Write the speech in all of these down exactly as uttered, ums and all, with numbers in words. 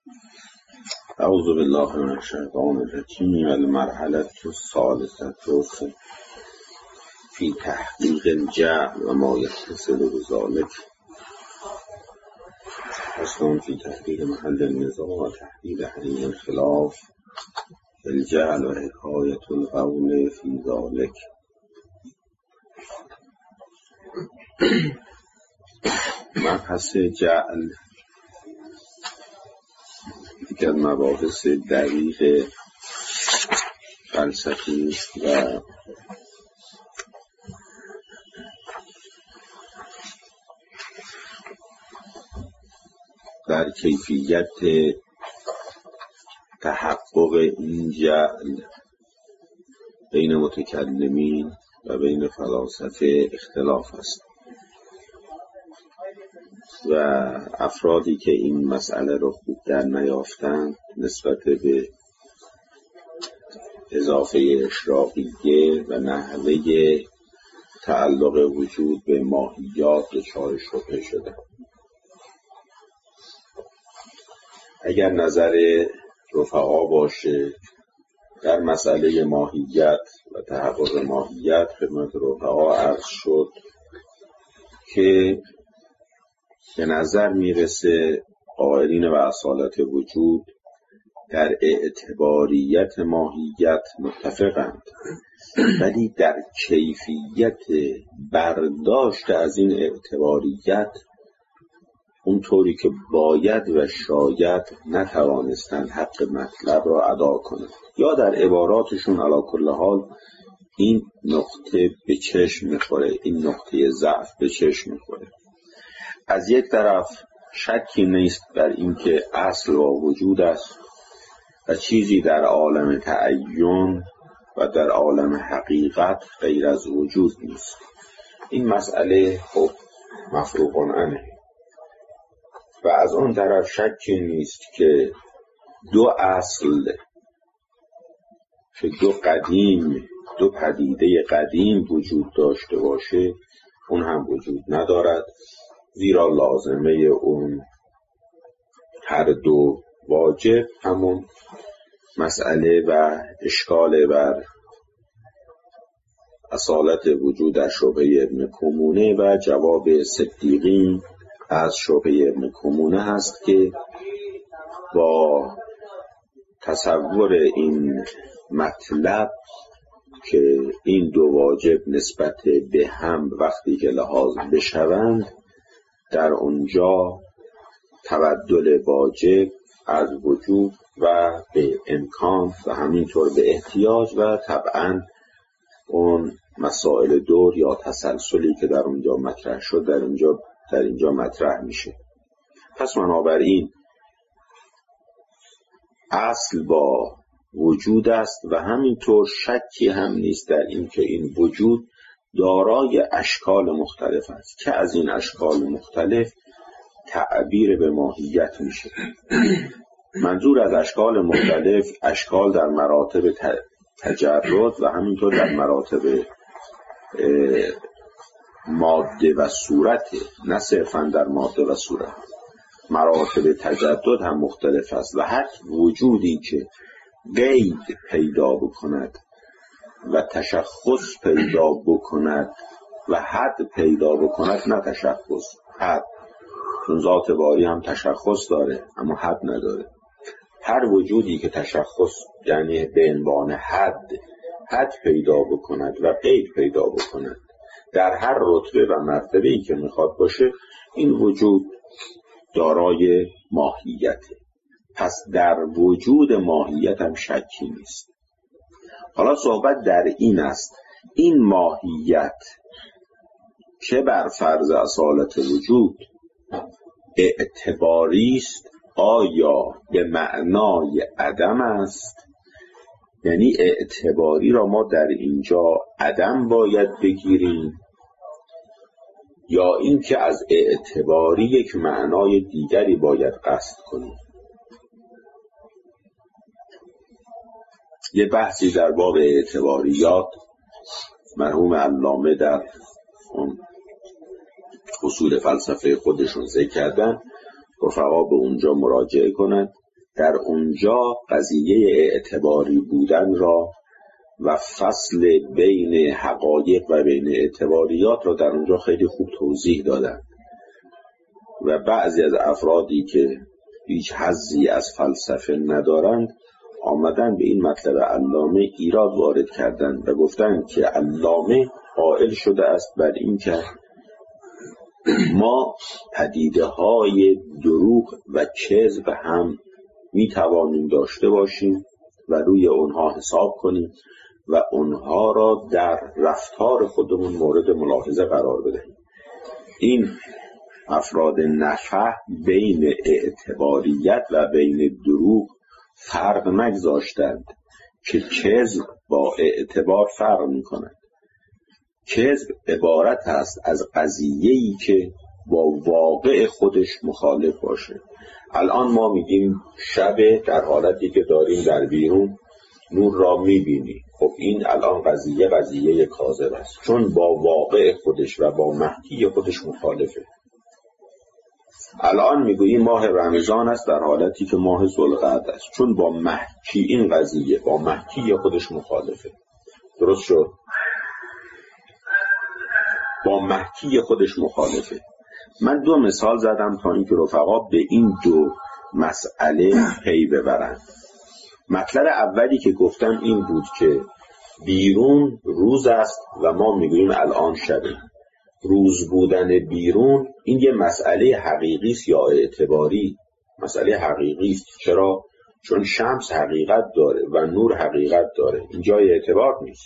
اعوذ بالله من الشیطان الرجیم. المرحله الثالثه فی تحقیق الجعل و ما یتصل بذلک. اصلا فی تحقیق محل النزاع و تحلیل حل الخلاف الجعل و حکایت القول فی ذلک. مبحث جعل یکی از مباحث دقیق فلسفی است و در کیفیت تحقق این جعل بین متکلمین و بین فلاسفه اختلاف است و افرادی که این مسئله رو خوب در نیافتند نسبت به اضافه اشراقیه و نحوه تعلق وجود به ماهیات دچار شبهه شدند. اگر نظر رفقا باشه در مسئله ماهیت و تحقق ماهیت، خدمت رفقا عرض شد که به نظر میرسه قائلین و اصالت وجود در اعتباریت ماهیت متفقند، ولی در کیفیت برداشت از این اعتباریت اونطوری که باید و شاید نتوانستند حق مطلب را ادا کنند، یا در عباراتشون علی کل حال این نقطه به چشم میخوره، این نقطه ضعف به چشم میخوره. از یک طرف شکی نیست بر اینکه اصل و وجود است و چیزی در عالم تعین و در عالم حقیقت غیر از وجود نیست. این مسئله خب مفروغ عنه. و از اون طرف شکی نیست که دو اصل، که دو قدیم، دو پدیده قدیم وجود داشته باشه، اون هم وجود ندارد، زیرا لازمه اون هر دو واجب همون مسئله و اشکال بر اصالت وجود در شبهه ابن کمونه و جواب صدیقین از شبهه ابن کمونه هست که با تصور این مطلب که این دو واجب نسبت به هم وقتی که لحاظ بشوند، در اونجا تبدل واجب از وجود و به امکان و همینطور به احتیاج و طبعا اون مسائل دور یا تسلسلی که در اونجا مطرح شد در اونجا در اینجا مطرح میشه. پس بنابراین اصل با وجود است و همینطور شکی هم نیست در این که این وجود دارای اشکال مختلف است که از این اشکال مختلف تعبیر به ماهیت میشه. منظور از اشکال مختلف اشکال در مراتب تجرد و همینطور در مراتب ماده و صورت، نه صرفا در ماده و صورت. مراتب تجدد هم مختلف است و هر وجودی که قید پیدا بکند و تشخص پیدا بکند و حد پیدا بکند، نه تشخص، حد، چون ذات باری هم تشخص داره اما حد نداره. هر وجودی که تشخص یعنی به عنوان حد حد پیدا بکند و قید پیدا بکند در هر رتبه و مرتبه‌ای که میخواد باشه، این وجود دارای ماهیته. پس در وجود ماهیت هم شکی نیست. حالا صحبت در این است این ماهیت که بر فرض اصالت وجود اعتباری است، آیا به معنای عدم است؟ یعنی اعتباری را ما در اینجا عدم باید بگیریم، یا اینکه از اعتباری یک معنای دیگری باید قصد کنیم؟ یه بحثی در باب اعتباریات مرحوم علامه در اون اصول فلسفه خودشون ذکر کردن، رفقا به اونجا مراجعه کنند. در اونجا قضیه اعتباری بودن را و فصل بین حقایق و بین اعتباریات را در اونجا خیلی خوب توضیح دادن و بعضی از افرادی که هیچ حظی از فلسفه ندارند آمدن به این مطلب علامه ایراد وارد کردند و گفتند که علامه قائل شده است بر این که ما پدیده های دروغ و کذب هم می توانیم داشته باشیم و روی اونها حساب کنیم و اونها را در رفتار خودمون مورد ملاحظه قرار بدهیم. این افراد نفح بین اعتباریت و بین دروغ فرق نگذاشتند که کذب با اعتبار فرق می کند. کذب عبارت است از قضیه‌ای که با واقع خودش مخالف باشه. الان ما میگیم شب در حالتی که داریم در بیرون نور را میبینی، خب این الان قضیه قضیه کاذب است چون با واقع خودش و با محکی خودش مخالفه. الان میگوییم ماه رمضان است در حالتی که ماه ذوالقعده است چون با محکی این قضیه با محکی خودش مخالفه. درست شد؟ با محکی خودش مخالفه. من دو مثال زدم تا اینکه رفقا به این دو مسئله پی ببرن. مطلب اولی که گفتم این بود که بیرون روز است و ما میگوییم الان شبه. روز بودن بیرون این یه مسئله حقیقی است یا اعتباری؟ مسئله حقیقی است. چرا؟ چون شمس حقیقت داره و نور حقیقت داره. این جای اعتبار نیست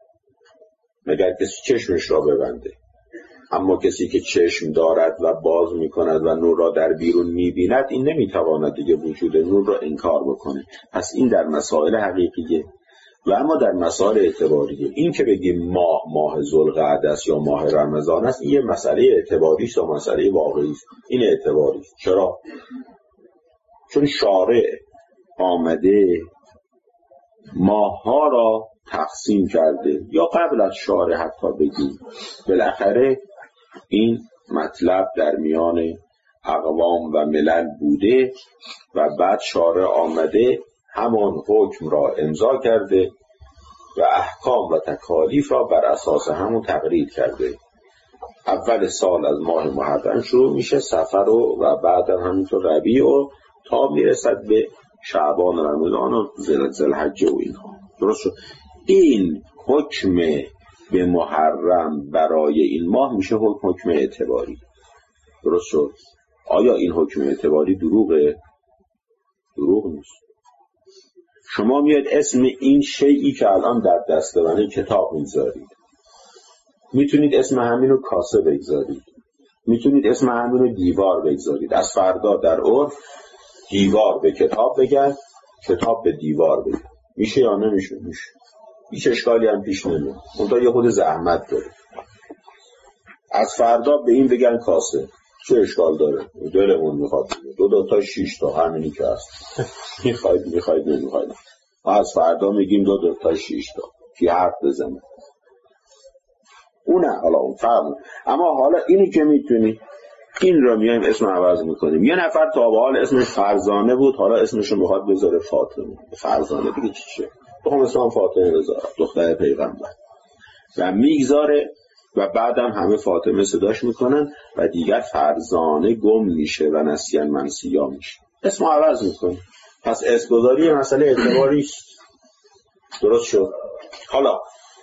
مگر کسی چشمش را ببنده. اما کسی که چشم دارد و باز میکند و نور را در بیرون میبیند این نمیتواند دیگه وجود نور را انکار بکنه. پس این در مسائل حقیقیه. و اما در مسائل اعتباریه این که بگیم ماه ماه ذوالقعده است یا ماه رمضان است این یه مسئله اعتباری است یا مسئله واقعی است. این اعتباری است. چرا؟ چون شارع آمده ماه‌ها را تقسیم کرده یا قبل از شارع حتی بگیم بالاخره این مطلب در میان اقوام و ملل بوده و بعد شارع آمده همان حکم را امضا کرده و احکام و تکالیف را بر اساس همون تقریر کرده. اول سال از ماه محرم شروع میشه صفر و, و بعد همینطور ربیع و تا میرسد به شعبان و رمضان و ذوالحجه و اینها. درست شد؟ این حکم به محرم برای این ماه میشه حکم حکم اعتباری. درست شد؟ آیا این حکم اعتباری دروغه؟ دروغ نیست. شما میاد اسم این شیئی که الان در دست منه کتاب میذارید، میتونید اسم همینو کاسه بگذارید، میتونید اسم همینو دیوار بگذارید. از فردا در عرف دیوار به کتاب بگن، کتاب به دیوار بگن. میشه یا نمیشه؟ میشه. هیچ اشکالی هم پیش نمیاد. اونتا یه خود زحمت داره. از فردا به این بگن کاسه، چه اشکال داره؟ دلمون میخواد دو دو تا شیش تا همینی که هست. میخواید میخواید نمیخواید. از فردا میگیم دو دو تا شیش تا. کی حرف بزنه؟ اونه حالا اون فرم. اما حالا اینی که میتونی این را میایم اسم عوض میکنیم. یه نفر تا به حال اسمش فرزانه بود حالا اسمشو میخواد بذاره فاطمه. فرزانه دیگه چیشه؟ بخوام اسمم فاطمه بذارم، دختر پیغمبر. و میگذاره و بعدم همه فاطمه صداش میکنن و دیگر فرزانه گم میشه و نسیان منسیا میشه. اسم عوض میکنیم. پس اسمگذاری مسئله اعتباری است. درست شد؟ حالا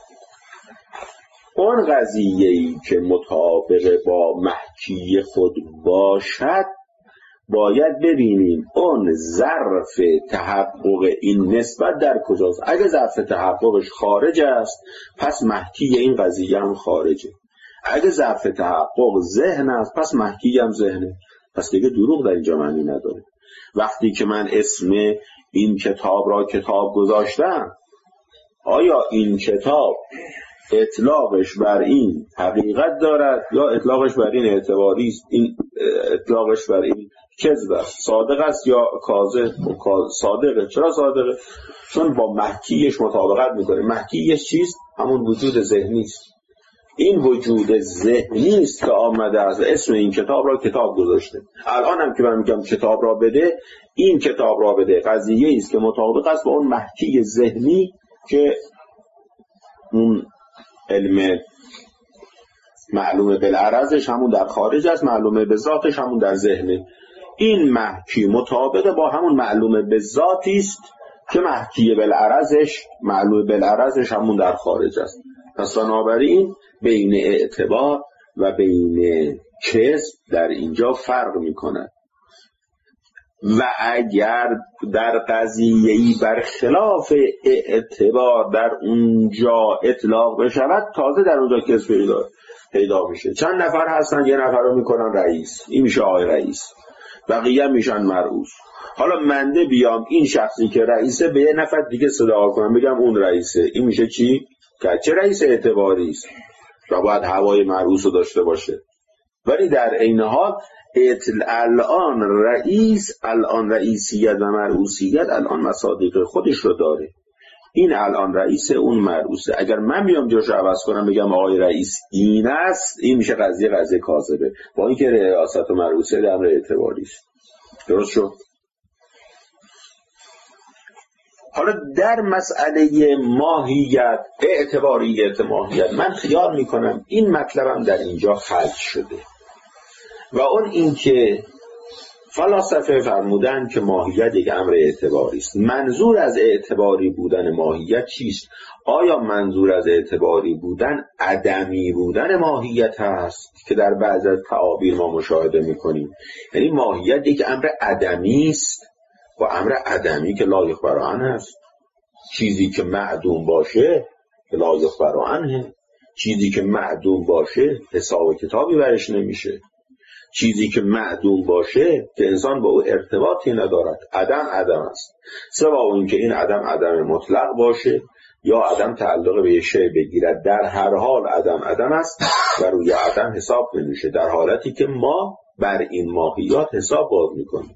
اون قضیه‌ای که مطابق با محکی خود باشد باید ببینیم اون ظرف تحقق این نسبت در کجاست. اگه ظرف تحققش خارج است پس محکی این قضیه هم خارجه. اگه ظرف تحقق ذهن است پس محکی هم ذهنه. پس دیگه دروغ در اینجا معنی نداره. وقتی که من اسم این کتاب را کتاب گذاشتم آیا این کتاب اطلاقش بر این حقیقت دارد یا اطلاقش بر این اعتباری است؟ این اطلاقش بر این کذب است، صادق است یا کاذب؟ صادقه. چرا صادقه؟ چون با محکیش مطابقت میکنه. محکیش چیست؟ همون وجود ذهنی است. این وجود ذهنی است که آمده از اسم این کتاب را کتاب گذاشته. الان هم که من میگم کتاب را بده، این کتاب را بده قضیه است که مطابق است با اون محکی ذهنی که اون علم معلومه بالعرضش همون در خارج است، معلومه به ذاتش همون در ذهنه. این محکی مطابق با همون معلومه به ذاتی است که محکی بالعرضش معلومه بالعرضش همون در خارج است. پس بنابراین بین اعتبار و بین کسب در اینجا فرق می‌کند. و اگر در قضیه‌ای برخلاف اعتبار در اونجا اطلاق بشود، تازه در اونجا کسب پیدا پیدا میشه. چند نفر هستن، یه نفر رو میکنن رئیس، این میشه آقای رئیس، بقیه میشن مرئوس. حالا منده بیام این شخصی که رئیسه به یه نفر دیگه صدا کنم بگم اون رئیسه، این میشه چی؟ که چه رئیس اعتباری است و باید هوای مرئوس رو داشته باشه. ولی در این حال الان رئیس، الان رئیسیت و مرئوسیت الان مصادیق خودش رو داره. این الان رئیسه، اون مرئوسه. اگر من بیام جاش عوض کنم بگم آقای رئیس این است، این میشه قضیه قضیه کاذبه، با اینکه ریاست و مرئوسیت در امر اعتباری است. درست شد؟ حالا در مسئله ماهیت، اعتباریت ماهیت، من خیال میکنم این مطلبم در اینجا خلط شده و اون این که فلاسفه فرمودن که ماهیت یک امر اعتباری است. منظور از اعتباری بودن ماهیت چیست؟ آیا منظور از اعتباری بودن عدمی بودن ماهیت هست که در بعضی از تعابیر ما مشاهده میکنیم؟ یعنی ماهیت یک امر عدمی است و امر عدمی که لا یخبر عنه است. چیزی که معدوم باشه که لا یخبر عنه، چیزی که معدوم باشه حساب کتابی برش نمیشه، چیزی که معدوم باشه که انسان با او ارتباطی ندارد، عدم عدم است. سواء این که این عدم عدم مطلق باشه یا عدم تعلق به یک شی بگیرد، در هر حال عدم عدم است و روی عدم حساب نمیشه، در حالتی که ما بر این ماهیات حساب باز میکنیم.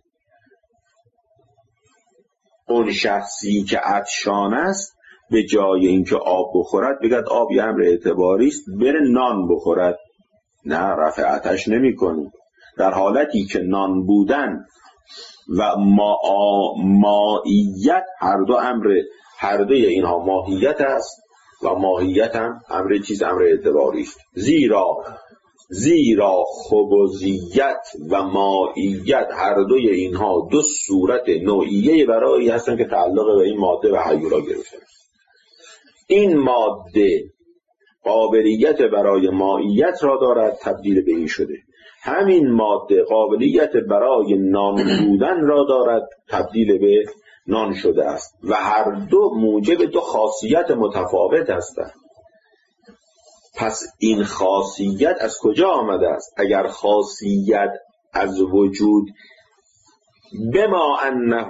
اون شخصی که عطشان است به جای اینکه آب بخورد بگد آب یه امر اعتباری است، بره نان بخورد، نه، رفع آتش نمی‌کنی. در حالتی که نان بودن و ما ماهیت هر دو امر، هر دوی اینها ماهیت است و ماهیت هم امر چیز امر اعتباری است. زیرا زیرا خبوزیت و مائیت هر دوی اینها دو صورت نوعیه برای هستن که تعلق به این ماده و هیولا گرفتن. این ماده قابلیت برای مائیت را دارد، تبدیل به این شده. همین ماده قابلیت برای نان بودن را دارد، تبدیل به نان شده است و هر دو موجب دو خاصیت متفاوت هستند. پس این خاصیت از کجا آمده است؟ اگر خاصیت از وجود بما انه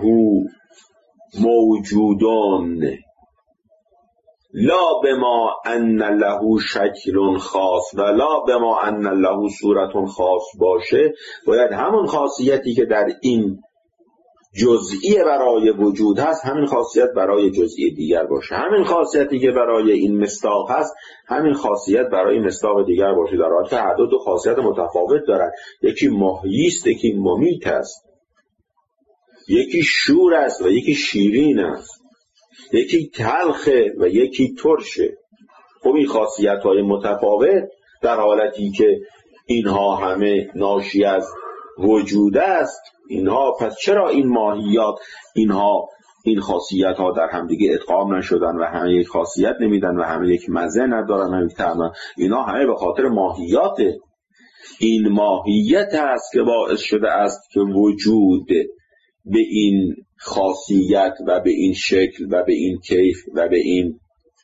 موجودون لا بما ان له شکل خاص و لا بما ان له صورت خاص باشه، باید همون خاصیتی که در این جزئی برای وجود هست همین خاصیت برای جزئی دیگر باشه، همین خاصیتی که برای این مصداق هست همین خاصیت برای مصداق دیگر باشه، در حالی که هر دو دو خاصیت متفاوت دارن. یکی محیی است، یکی ممیت است، یکی شور است و یکی شیرین است، یکی تلخه و یکی ترشه. خب این خاصیت های متفاوت در حالتی که اینها همه ناشی از وجود است، اینها پس چرا این ماهیات اینها این خاصیت ها در همدیگه ادغام نشدن و همه یک خاصیت نمیدن و همه یک مزه ندارن، همه یک طعم؟ اینا همه به خاطر ماهیاته. این ماهیت است که باعث شده است که وجود به این خاصیت و به این شکل و به این کیف و به این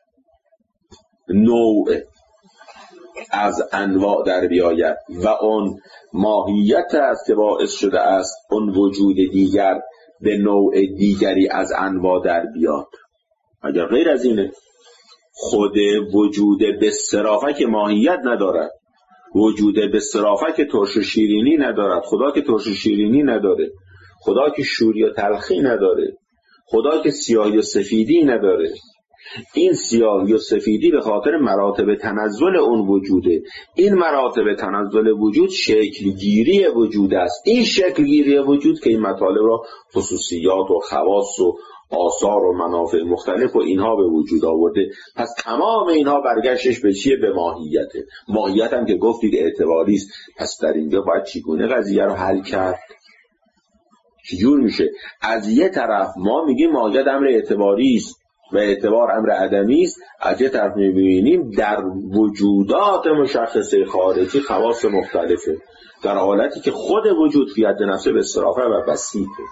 نوع از انواع در بیاید و اون ماهیت است که باعث شده است اون وجود دیگر به نوع دیگری از انواع در بیاد. اگر غیر از اینه خود وجود به صرافت که ماهیت ندارد، وجود به صرافت که ترش و شیرینی ندارد، خدا که ترش و شیرینی نداره، خدا که شوری و تلخی نداره، خدا که سیاهی و سفیدی نداره، این سیاهی و سفیدی به خاطر مراتب تنزل اون وجوده. این مراتب تنزل وجود شکلگیری وجود است. این شکلگیری وجود که این مطالب را خصوصیات و خواص و آثار و منافع مختلف و اینها به وجود آورده. پس تمام اینها برگشتش به چیه؟ به ماهیته. ماهیت هم که گفتید اعتباری است. پس در اینجا باید چگونه قضیه رو حل کرد؟ چجور میشه؟ از یه طرف ما میگیم ماهیت امر اعتباری است و اعتبار امر عدمی است، از یه طرف میبینیم در وجودات مشخصه خارجی خواص مختلفه، در حالتی که خود وجود فی حد نفسه به صرافه و بسیطه.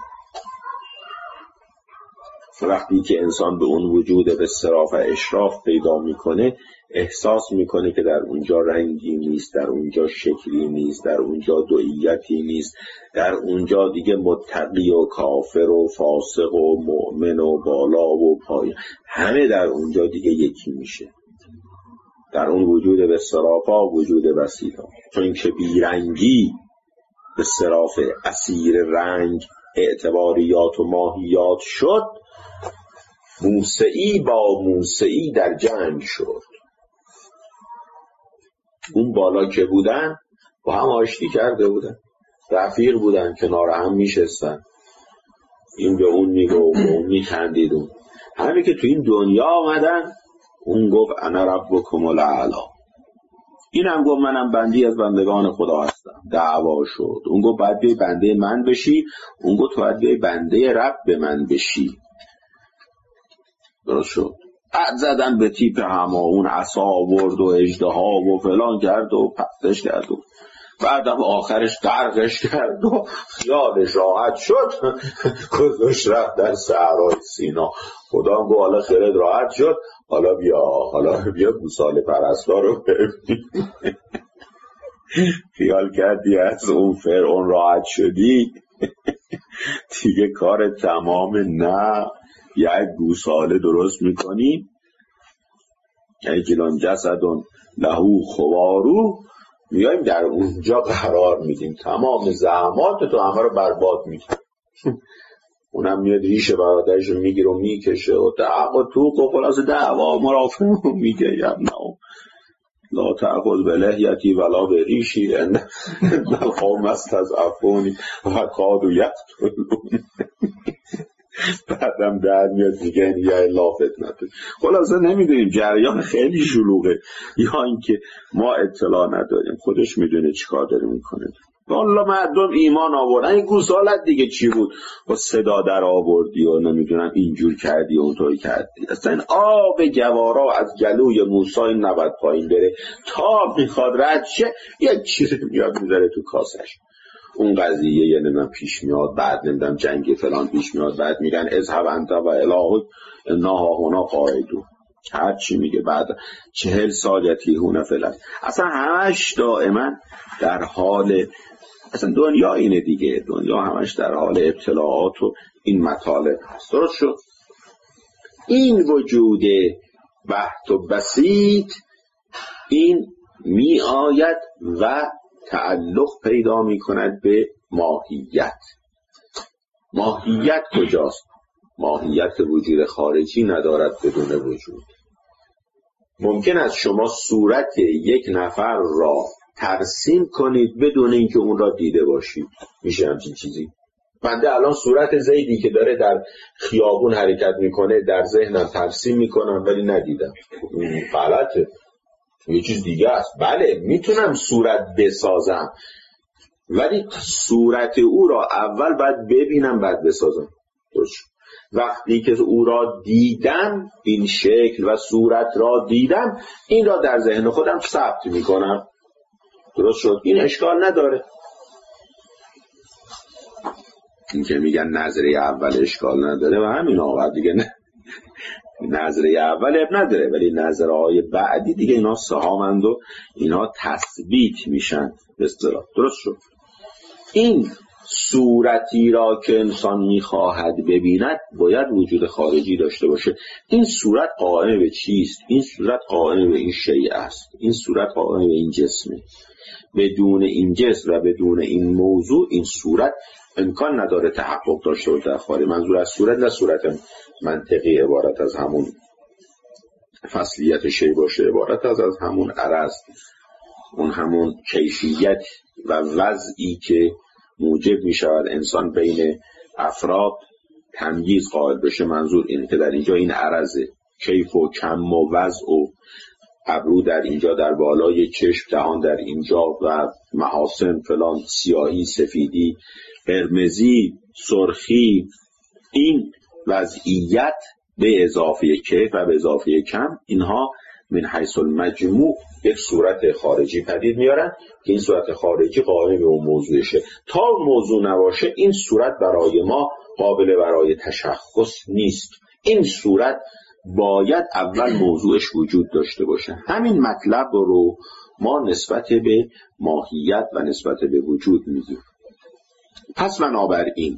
وقتی که انسان به اون وجود به صرافه اشراف پیدا میکنه، احساس میکنه که در اونجا رنگی نیست، در اونجا شکلی نیست، در اونجا دوئیتی نیست، در اونجا دیگه متقی و کافر و فاسق و مؤمن و بالا و پایین همه در اونجا دیگه یکی میشه. در اون وجود به صرافه وجود بسیطه، چون که بیرنگی به صرافه اسیر رنگ اعتباریات و ماهیات شد، موسعی با موسعی در جنگ شد. اون بالا که بودن با هم آشتی کرده بودن، رفیق بودن، کنار هم میشستن، این به اون میگو اون میخندیدون. همین که تو این دنیا آمدن اون گفت انا ربکم الاعلی، این هم گفت منم بندی از بندگان خدا هستم. دعوا شد. اون گفت باید بیای بنده من بشی، اون گفت باید بیای بنده رب من بشی. درست شد. بعد زدن به تیپ همه، اون عصا آورد و اژدها و فلان کرد و پختش کرد و بعدم آخرش غرقش کرد و خیالش راحت شد، گذاشت رفت در صحرای سینا. خدا هم گفت حالا خیرت راحت شد، حالا بیا حالا بیا گوساله پرستا رو ببین. خیال کردی از اون فرعون راحت شدی دیگه کار تمام. نه، یک گوساله درست میکنی، ایجلان جسدون لهو خوارو، میایم در اونجا قرار میدیم، تمام زحمات تو همه رو برباد میکنیم. اونم میاد ریش برادرش رو میگیره و میکشه و دعوا تو و خلاص دعوا مرافع میگه یبنو لا تأخذ بلحیتی ولا بریشی ان القوم استضعفونی و کادوا یقتلون. بعدم در میاد دیگه یه لافت نده. خلاصه نمیدونیم، جریان خیلی شلوغه، یا اینکه ما اطلاع نداریم، خودش میدونه چیکار داره میکنه. والله مردم ایمان آوردن. این گوسالت دیگه چی بود؟ با صدا در آوردی و نمیدونم اینجور کردی و اونطوری کردی. اصلا این آب جوارا از گلوی موسی نباید پایین بره، تا میخواد رد شه یک چیزی میاد میذاره تو کاسش. اون قضیه یه نمیدونم پیش میاد، بعد نمیدونم جنگ فلان پیش میاد، بعد میگن اذهب انت و الهک انا هاهنا قاعدون، هر چی میگه بعد چهل سال یتیهون فلان. اصلا همش دائما در حال، اصلا دنیا اینه دیگه، دنیا همش در حال ابتلاعات و این مطالب هست. درست شد. این وجود بحت و بسیط این می آید و تعلق پیدا می کند به ماهیت. ماهیت کجاست؟ ماهیت وجود خارجی ندارد بدون وجود. ممکن است شما صورت یک نفر را ترسیم کنید بدون اینکه اون را دیده باشید. میشه همچین چیزی؟ بنده الان صورت زیدی که داره در خیابون حرکت میکنه در ذهنم ترسیم میکنم ولی ندیدم. غلطه، یه چیز دیگه است. بله میتونم صورت بسازم ولی صورت او را اول باید ببینم بعد بسازم. درست. وقتی که او را دیدم، این شکل و صورت را دیدم، این را در ذهن خودم ثبت میکنم. درست شد. این اشکال نداره. این که میگن نظریه اول اشکال نداره و همین آقا دیگه نه. نظریه اول اب نداره ولی نظرهای بعدی دیگه اینا سهامند و اینا تثبیت میشن به اصطلاح. درست شد. این صورتی را که انسان میخواهد ببیند باید وجود خارجی داشته باشه. این صورت قائم به چیست؟ این صورت قائم به این شیء است. این صورت قائم به این جسمه. بدون این جسم و بدون این موضوع این صورت امکان نداره تحقق داشته باشه در خارج. منظور از صورت نه صورت منطقی عبارت از همون فصلیت شی باشه عبارت از از همون عرض، اون همون کیفیت و وضعی که موجب می شود انسان بین افراد تمییز قائل بشه. منظور اینه که در اینجا این عرضه، کیف و کم و وضع و ابرو در اینجا در بالای چشم، دهان در اینجا و محاسن فلان، سیاهی، سفیدی، قرمزی، سرخی، این وضعیت به اضافه کیف و به اضافه کم، اینها من حیث المجموع یک صورت خارجی پدید میارن که این صورت خارجی قائم به اون موضوعشه. تا اون موضوع نباشه این صورت برای ما قابل برای تشخص نیست. این صورت باید اول موضوعش وجود داشته باشه. همین مطلب رو ما نسبت به ماهیت و نسبت به وجود میگیم. پس بنابراین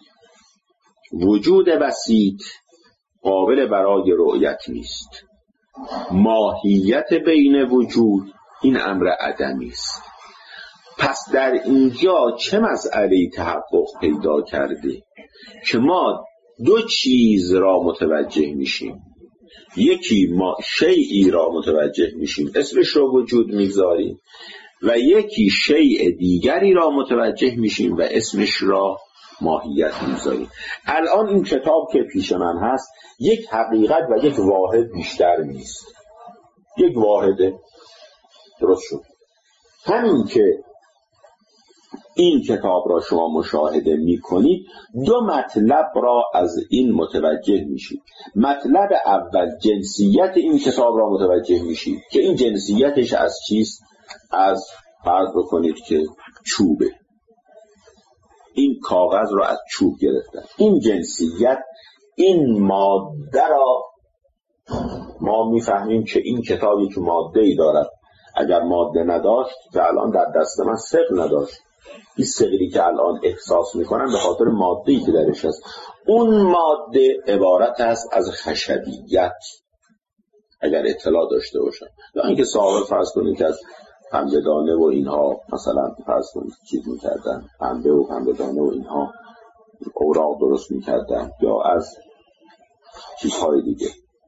وجود بسیط قابل برای رؤیت نیست. ماهیت بین وجود این امر عدمی است. پس در اینجا چه مسئله تحقق پیدا کرده که ما دو چیز را متوجه میشیم. یکی ما شیئی را متوجه میشیم اسمش را وجود میگذاریم و یکی شیء دیگری را متوجه میشیم و اسمش را ماهیت میگذاریم. الان این کتاب که پیش من هست یک حقیقت و یک واحد بیشتر نیست، یک واحده. درست شد. همین که این کتاب را شما مشاهده میکنید دو مطلب را از این متوجه میشید. مطلب اول جنسیت این کتاب را متوجه میشید که این جنسیتش از چیست؟ از فرض بکنید که چوبه. این کاغذ را از چوب گرفتن. این جنسیت، این ماده را ما میفهمیم که این کتابی که ماده‌ای دارد. اگر ماده نداشت که الان در دست من ثقل نداشت، این ثقلی که الان احساس میکنم به خاطر ماده‌ای که درش هست. اون ماده عبارت است از خشبیت اگر اطلاع داشته باشم، یا اینکه صاحب فرض کنید که از پنبه دانه و اینها مثلا فرض کنید چیز میکردن، پنبه و پنبه دانه و اینها اوراق درست میکردن یا از چیزهای دیگه.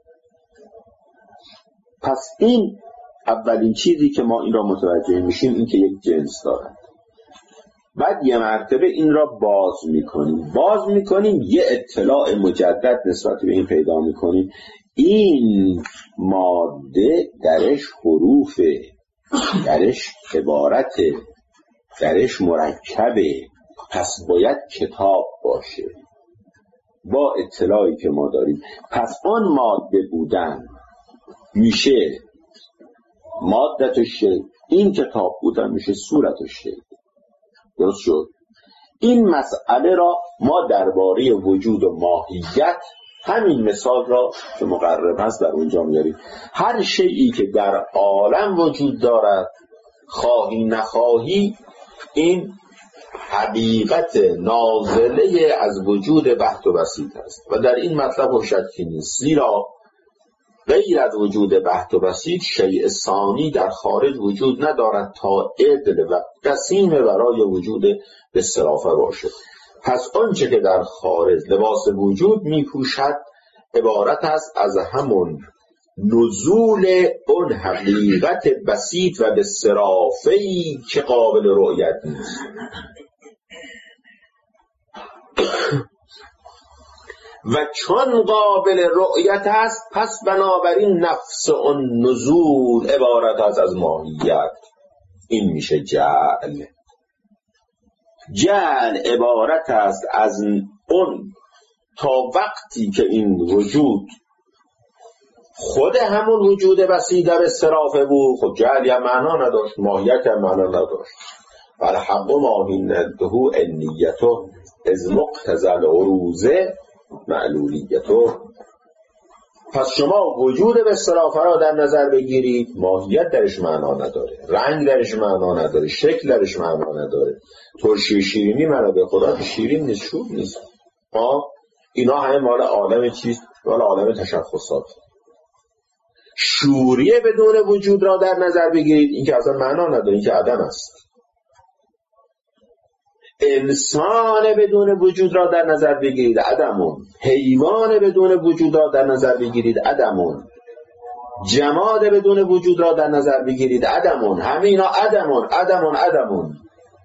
پس این اولین چیزی که ما این را متوجه میشیم این که یک جنس دارد. بعد یه مرتبه این را باز میکنیم باز میکنیم یه اطلاع مجدد نسبت به این پیدا میکنیم. این ماده درش حروفه، درش عبارته، درش مرکبه، پس باید کتاب باشه با اطلاعی که ما داریم. پس آن ماده بودن میشه مادت شی، این کتاب بودن میشه صورت شی. درست شد. این مسئله را ما درباره وجود و ماهیت همین مثال را که مقرب هست در اونجا میاریم. هر شیئی که در عالم وجود دارد خواهی نخواهی این حقیقت نازله از وجود بحت و بسیط است و در این مطلب و شکی نیست، زیرا غیر از وجود بحت و بسیط شیء ثانی در خارج وجود ندارد تا عدل و قسیم برای وجود به صرافه باشه. پس آنچه که در خارج لباس وجود میپوشد عبارت است از همون نزول اون حقیقت بسیط و به صرافه‌ای که قابل رؤیت نیست. و چون قابل رؤیت است پس بنابراین نفس اون نزول عبارت است از ماهیت. این میشه جعل. جعل عبارت است از اون تا وقتی که این وجود خود همون وجود بسیط در استرافه بود، خب جعل یا معنا نداشت، ماهیت یا معنا نداشت. ولی حق ماهینته انیتو از مقتضل عروزه معلولیتو. پس شما وجود به استرافه را در نظر بگیرید، ماهیت درش معنا نداره، رنگ درش معنا نداره، شکل درش معنا نداره. ترشی شیرینی معنا به خدا شیرین نیست، شور نیست. ها اینا همه مال عالم چیست؟ مال عالم تشخصات. شوریه بدون وجود را در نظر بگیرید، این که اصلا معنا نداره، این که عدم است. انسان بدون وجود را در نظر بگیرید، عدمون. حیوان بدون وجود را در نظر بگیرید، عدمون. جماد بدون وجود را در نظر بگیرید، عدمون، همه اینا عدمون عدمون عدمون.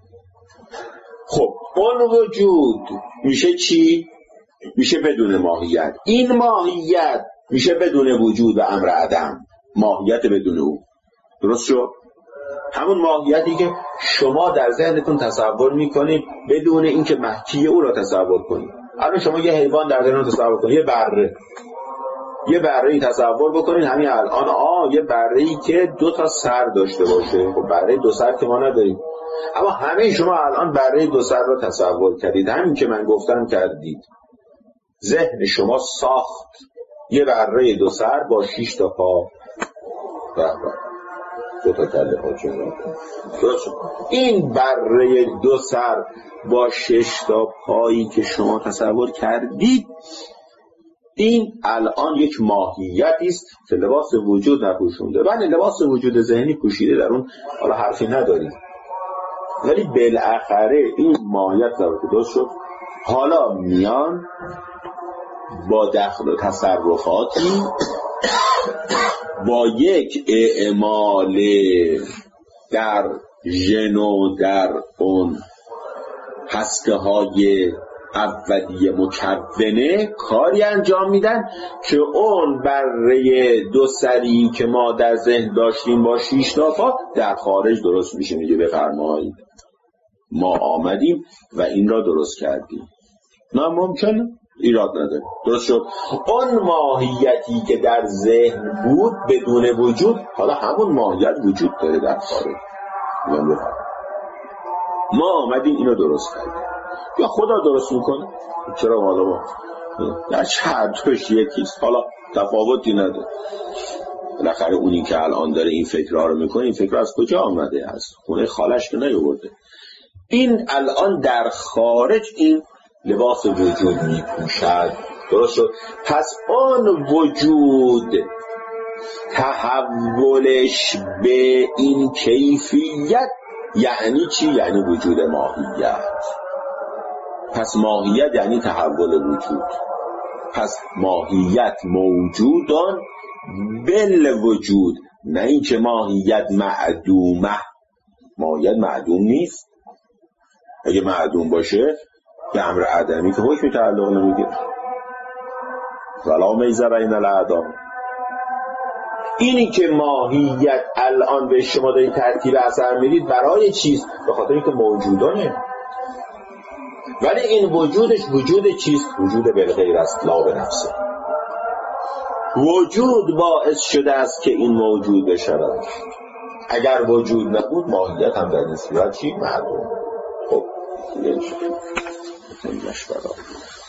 خب اون وجود میشه چی؟ میشه بدون ماهیت. این ماهیت میشه بدون وجود و امر عدم، ماهیت بدون او. درست شد؟ همون ماهیتی که شما در ذهنتون تصور میکنید بدون اینکه محکی او را تصور کنید. الان شما یه حیوان در ذهنتون تصور کنید، یه بره، یه بره‌ای تصور بکنید همین الان. آه یه بره‌ای که دو تا سر داشته باشه. خب بره دو سر که ما نداریم، اما همه شما الان بره دو سر را تصور کردید. همین که من گفتم کردید. ذهن شما ساخت یه بره دو سر با شش تا پا و دو تا کله پا چه. این بره دو سر با شش تا پایی که شما تصور کردید، این الان یک ماهیتی است که لباس وجود نپوشونده. بله لباس وجود ذهنی پوشیده، در اون حالا حرفی نداریم، ولی بالاخره این ماهیت درست شد. حالا میان با دخل و تصرفاتی با یک اعمال در ژن و در اون هسته های اولیه مکونه کاری انجام میدن که اون بره دو سری که ما در ذهن داشتیم با شش تا پا در خارج درست میشه. میگه بفرمایید ما آمدیم و این را درست کردیم. نه ممکنه، ایراد نداره، درست شد. اون ماهیتی که در ذهن بود بدون وجود، حالا همون ماهیت وجود داره در خارج. ما آمدیم اینو درست کردیم. یا خدا درست میکنه، چرا حالا ما در چرتوش یکیست، حالا تفاوتی نداره. بالاخره اونی که الان داره این فکرها رو میکنه، این فکر از کجا آمده؟ از خونه خالش که نیاورده. این الان در خارج این لباس وجود میپوشد. درست شد؟ پس اون وجود تحولش به این کیفیت یعنی چی؟ یعنی وجود ماهیت. پس ماهیت یعنی تحول وجود. پس ماهیت موجودان بالوجود، نه این که ماهیت معدومه. ماهیت معدوم نیست. اگه معدوم باشه که امر عدمی که حکم تعلق نمیگیره. ولا میزه بین الاعدام. اینی که ماهیت الان به شما دارید ترتیب اثر میدید برای چیست؟ به خاطر اینکه موجودانه. ولی این وجودش وجود چیست؟ وجود بالغیر است، لا به نفسه. وجود باعث شده است که این موجود بشود. اگر وجود نبود ماهیت هم در این صورت چی؟ معدوم. خب این شد.